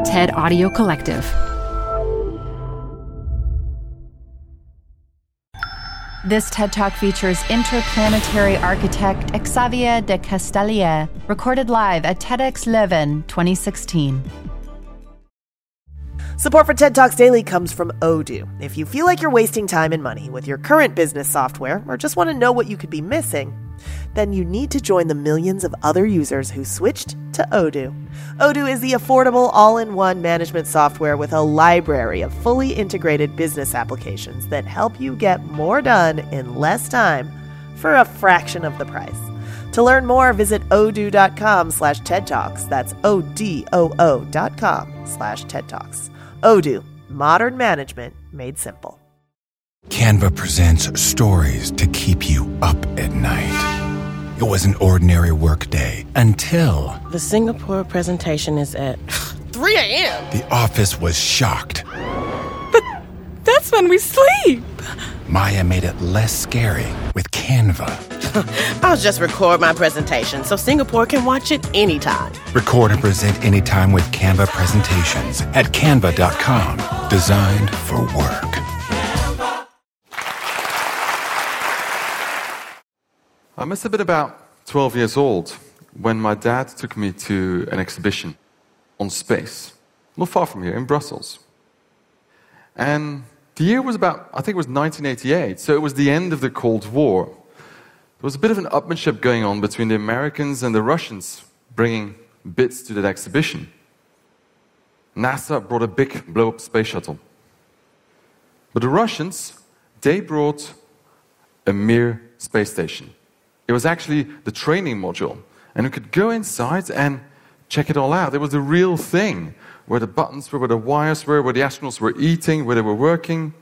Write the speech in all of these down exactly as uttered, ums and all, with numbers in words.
TED Audio Collective. This TED Talk features interplanetary architect Xavier de Castellier, recorded live at TEDx Leuven twenty sixteen. Support for TED Talks Daily comes from Odoo. If you feel like you're wasting time and money with your current business software, or just want to know what you could be missing, then you need to join the millions of other users who switched to Odoo. Odoo is the affordable all-in-one management software with a library of fully integrated business applications that help you get more done in less time for a fraction of the price. To learn more, visit odoo.com slash TED Talks. That's O-D-O-O dot com slash TED Talks. Odoo, modern management made simple. Canva presents stories to keep you up at night. It was an ordinary workday until... The Singapore presentation is at three a.m. The office was shocked. But that's when we sleep. Maya made it less scary with Canva. I'll just record my presentation so Singapore can watch it anytime. Record and present anytime with Canva presentations at canva dot com. Designed for work. I must have been about twelve years old when my dad took me to an exhibition on space, not far from here in Brussels. And the year was about, I think it was nineteen eighty-eight, so it was the end of the Cold War. There was a bit of an upmanship going on between the Americans and the Russians, bringing bits to that exhibition. NASA brought a big blow-up space shuttle. But the Russians, they brought a Mir space station. It was actually the training module, and you could go inside and check it all out. It was the real thing, where the buttons were, where the wires were, where the astronauts were eating, where they were working.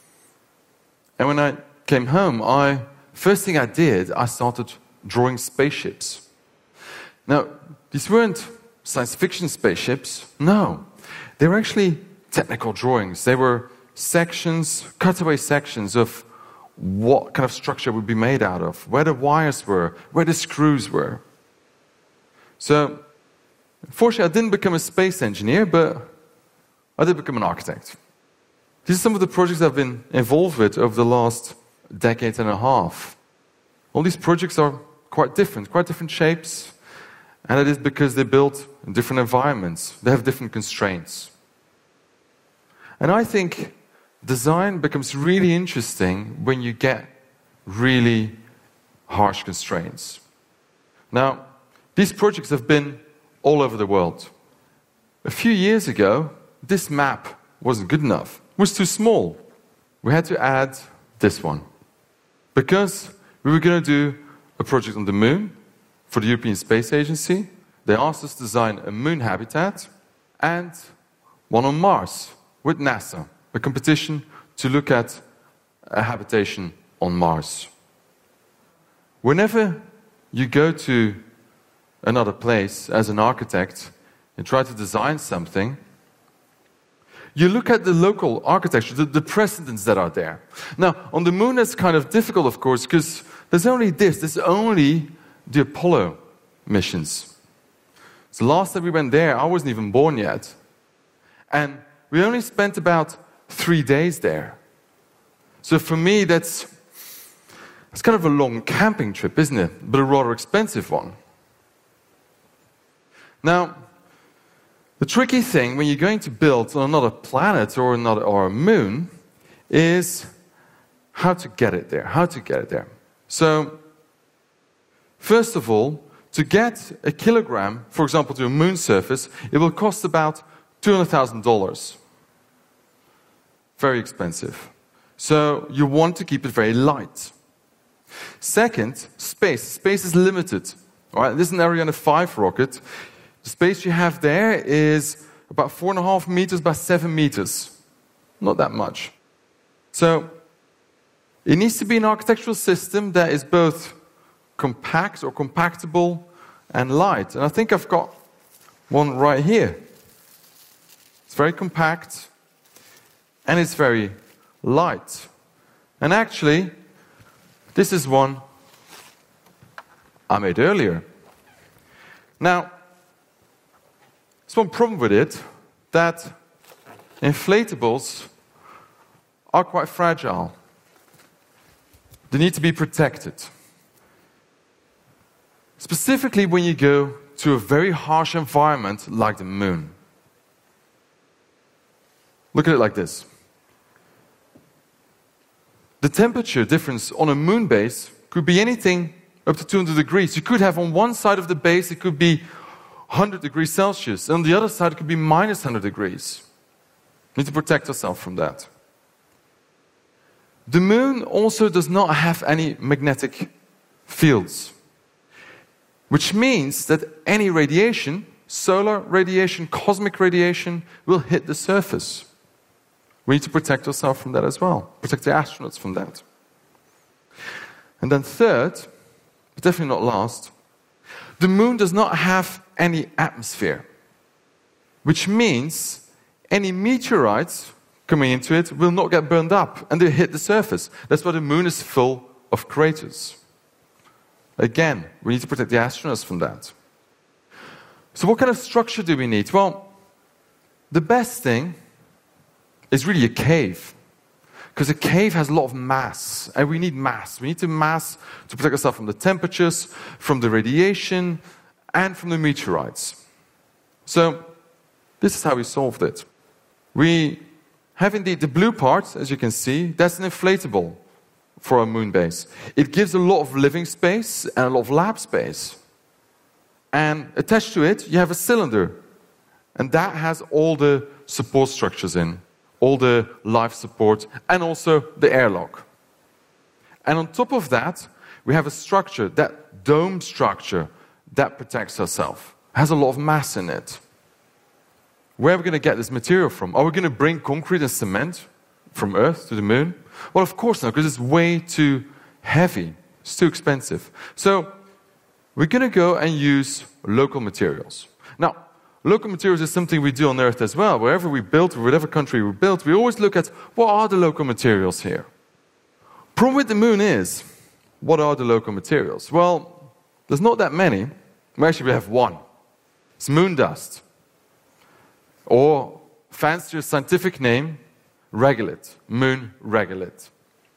And when I came home, I... First thing I did, I started drawing spaceships. Now, these weren't science fiction spaceships, no. They were actually technical drawings. They were sections, cutaway sections of what kind of structure would be made out of, where the wires were, where the screws were. So, fortunately, I didn't become a space engineer, but I did become an architect. These are some of the projects I've been involved with over the last decade and a half. All these projects are quite different, quite different shapes, and it is because they're built in different environments. They have different constraints. And I think design becomes really interesting when you get really harsh constraints. Now, these projects have been all over the world. A few years ago, this map wasn't good enough. It was too small. We had to add this one. Because we were going to do a project on the moon for the European Space Agency. They asked us to design a moon habitat and one on Mars with NASA, a competition to look at a habitation on Mars. Whenever you go to another place as an architect and try to design something, you look at the local architecture, the, the precedents that are there. Now, on the moon, it's kind of difficult, of course, because there's only this. There's only the Apollo missions. So last time we went there, I wasn't even born yet. And we only spent about three days there. So for me, that's, that's kind of a long camping trip, isn't it? But a rather expensive one. Now, the tricky thing when you're going to build on another planet or another or a moon is how to get it there, how to get it there. So, first of all, to get a kilogram, for example, to a moon surface, it will cost about two hundred thousand dollars. Very expensive. So, you want to keep it very light. Second, space. Space is limited. All right? This is an Ariane five rocket. The space you have there is about four and a half meters by seven meters. Not that much. So, it needs to be an architectural system that is both compact or compactable and light. And I think I've got one right here. It's very compact and it's very light. And actually, this is one I made earlier. Now, there's one problem with it. that inflatables are quite fragile. They need to be protected. Specifically when you go to a very harsh environment like the moon. Look at it like this. The temperature difference on a moon base could be anything up to two hundred degrees. You could have on one side of the base, it could be one hundred degrees Celsius. On the other side, it could be minus one hundred degrees. You need to protect yourself from that. The moon also does not have any magnetic fields, which means that any radiation, solar radiation, cosmic radiation, will hit the surface. We need to protect ourselves from that as well. Protect the astronauts from that. And then third, but definitely not last, the moon does not have any atmosphere, which means any meteorites coming into it will not get burned up and they hit the surface. That's why the moon is full of craters. Again, we need to protect the astronauts from that. So what kind of structure do we need? Well, the best thing is really a cave. Because a cave has a lot of mass, and we need mass. We need to mass to protect ourselves from the temperatures, from the radiation, and from the meteorites. So this is how we solved it. We have indeed the blue part, as you can see, that's an inflatable for a moon base. It gives a lot of living space and a lot of lab space. And attached to it, you have a cylinder. And that has all the support structures in, all the life support, and also the airlock. And on top of that, we have a structure, that dome structure, that protects ourselves. Has a lot of mass in it. Where are we going to get this material from? Are we going to bring concrete and cement from Earth to the moon? Well, of course not, because it's way too heavy. It's too expensive. So we're going to go and use local materials. Now, local materials is something we do on Earth as well. Wherever we build, whatever country we build, we always look at what are the local materials here. Problem with the moon is, what are the local materials? Well, there's not that many. Well, actually, we have one. It's moon dust. Or, fancier scientific name, regolith, moon regolith.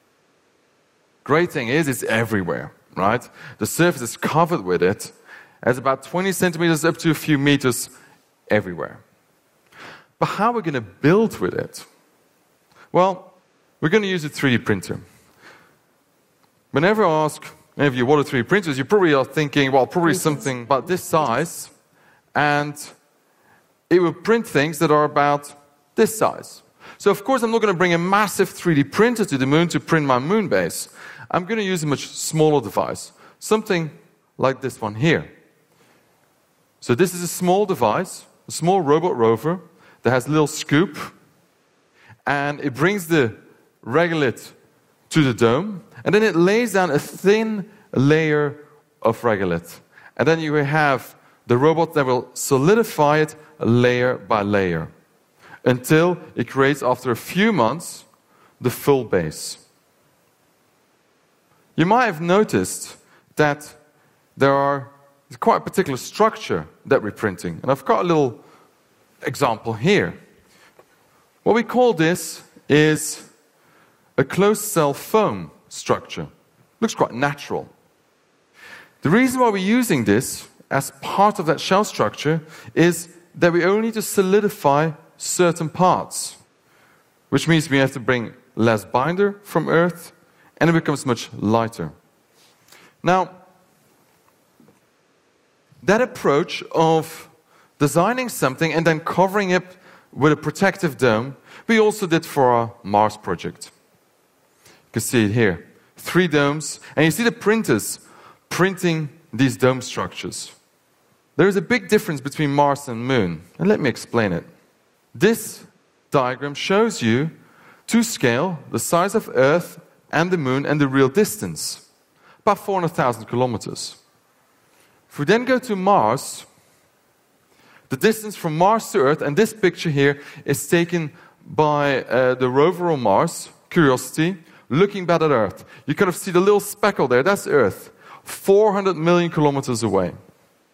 Great thing is, it's everywhere, right? The surface is covered with it. It's about twenty centimeters up to a few meters everywhere. But how are we going to build with it? Well, we're going to use a three D printer. Whenever I ask any of you what are three D printers, you probably are thinking, well, probably something about this size, and it will print things that are about this size. So of course I'm not going to bring a massive three D printer to the moon to print my moon base. I'm going to use a much smaller device, something like this one here. So this is a small device, a small robot rover that has a little scoop, and it brings the regolith to the dome, and then it lays down a thin layer of regolith. And then you have the robot that will solidify it layer by layer until it creates, after a few months, the full base. You might have noticed that there are quite a particular structure that we're printing. And I've got a little example here. What we call this is a closed cell foam structure. Looks quite natural. The reason why we're using this as part of that shell structure is that we only need to solidify certain parts, which means we have to bring less binder from Earth, and it becomes much lighter. Now, that approach of designing something and then covering it with a protective dome, we also did for our Mars project. You can see it here. Three domes, and you see the printers printing these dome structures. There is a big difference between Mars and Moon, and let me explain it. This diagram shows you, to scale, the size of Earth and the Moon and the real distance, about four hundred thousand kilometers. If we then go to Mars, the distance from Mars to Earth, and this picture here is taken by uh, the rover on Mars, Curiosity, looking back at Earth. You kind of see the little speckle there, that's Earth, four hundred million kilometers away.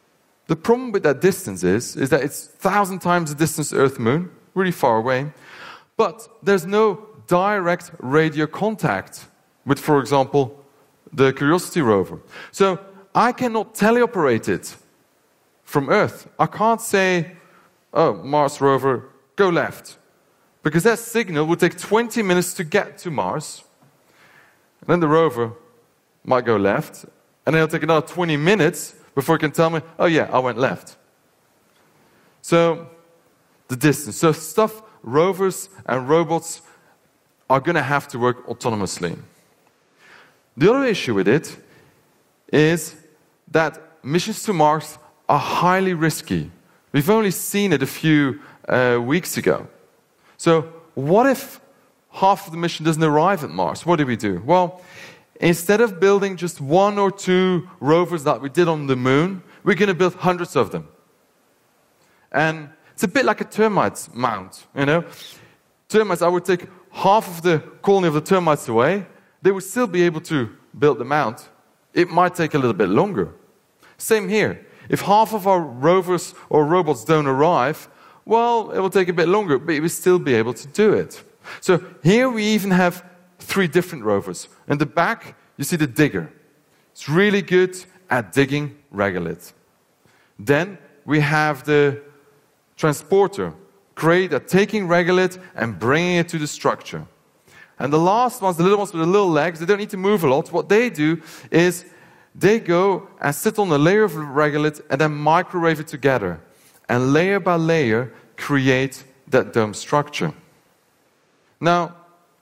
the problem with that distance is, is that it's a thousand times the distance Earth-Moon, really far away, but there's no direct radio contact with, for example, the Curiosity rover. So I cannot teleoperate it from Earth. I can't say, oh, Mars rover, go left. Because that signal would take twenty minutes to get to Mars. And then the rover might go left. And then it'll take another twenty minutes before it can tell me, oh yeah, I went left. So, the distance. So stuff, rovers and robots are going to have to work autonomously. The other issue with it is that missions to Mars are highly risky. We've only seen it a few uh, weeks ago. So what if half of the mission doesn't arrive at Mars? What do we do? Well, instead of building just one or two rovers that we did on the moon, we're going to build hundreds of them. And it's a bit like a termite mound, you know. Termites, I would take half of the colony of the termites away, they would still be able to build the mound. It might take a little bit longer. Same here. If half of our rovers or robots don't arrive, well, it will take a bit longer, but we'll still be able to do it. So here we even have three different rovers. In the back, you see the digger. It's really good at digging regolith. Then we have the transporter, great at taking regolith and bringing it to the structure. And the last ones, the little ones with the little legs, they don't need to move a lot. What they do is they go and sit on a layer of regolith and then microwave it together. And layer by layer, create that dome structure. Now,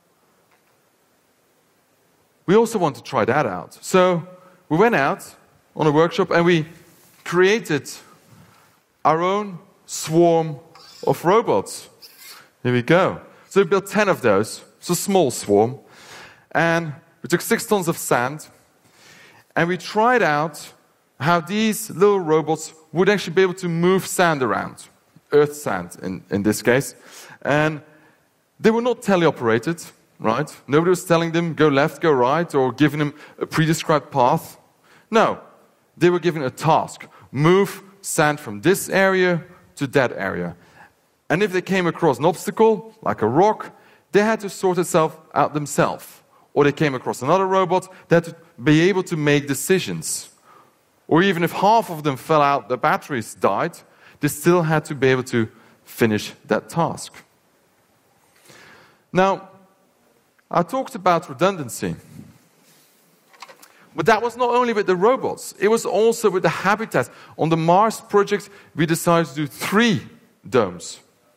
we also want to try that out. So we went out on a workshop and we created our own swarm of robots. Here we go. So we built ten of those. It's a small swarm. And we took six tons of sand and we tried out how these little robots would actually be able to move sand around. Earth sand, in, in this case. And they were not teleoperated, right? Nobody was telling them, go left, go right, or giving them a pre-described path. No, they were given a task. Move sand from this area to that area. And if they came across an obstacle, like a rock, they had to sort itself out themselves. Or they came across another robot, they had to be able to make decisions. Or even if half of them fell out, the batteries died, they still had to be able to finish that task. Now, I talked about redundancy. But that was not only with the robots, it was also with the habitats. On the Mars project, we decided to do three domes.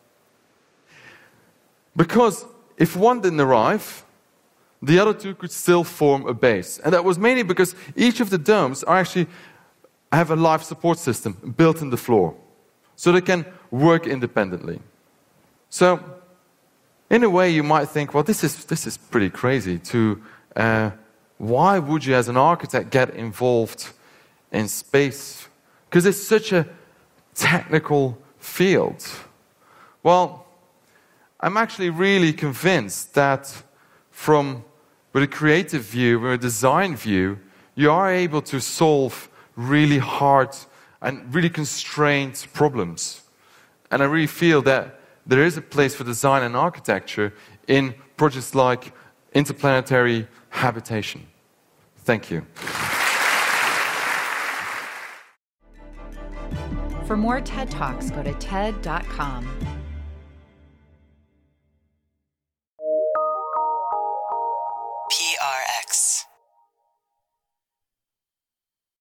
Because if one didn't arrive, the other two could still form a base. And that was mainly because each of the domes are actually have a life support system built in the floor. So they can work independently. So, in a way, you might think, well, this is, this is pretty crazy. To uh, why would you, as an architect, get involved in space? Because it's such a technical field. Well, I'm actually really convinced that from with a creative view, with a design view, you are able to solve really hard and really constrained problems. And I really feel that there is a place for design and architecture in projects like interplanetary habitation. Thank you. For more TED Talks, go to T E D dot com.